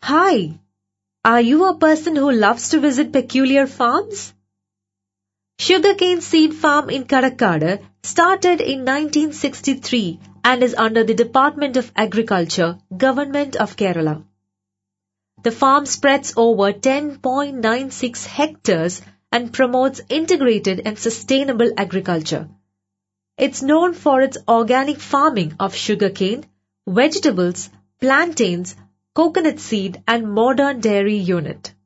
Hi, are you a person who loves to visit peculiar farms? Sugarcane Seed Farm in Kadakkad started in 1963 and is under the Department of Agriculture, Government of Kerala. The farm spreads over 10.96 hectares and promotes integrated and sustainable agriculture. It's known for its organic farming of sugarcane, vegetables, plantains, coconut seed and modern dairy unit.